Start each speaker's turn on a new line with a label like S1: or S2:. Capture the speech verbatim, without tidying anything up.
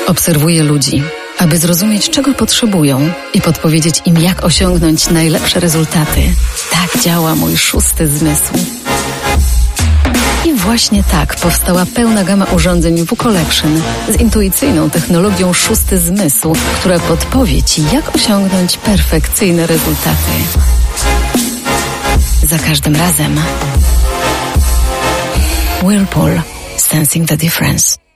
S1: Obserwuję ludzi, aby zrozumieć, czego potrzebują i podpowiedzieć im, jak osiągnąć najlepsze rezultaty. Tak działa mój szósty zmysł. I właśnie tak powstała pełna gama urządzeń W Collection z intuicyjną technologią szósty zmysł, która podpowie Ci, jak osiągnąć perfekcyjne rezultaty. Za każdym razem Whirlpool. Sensing the difference.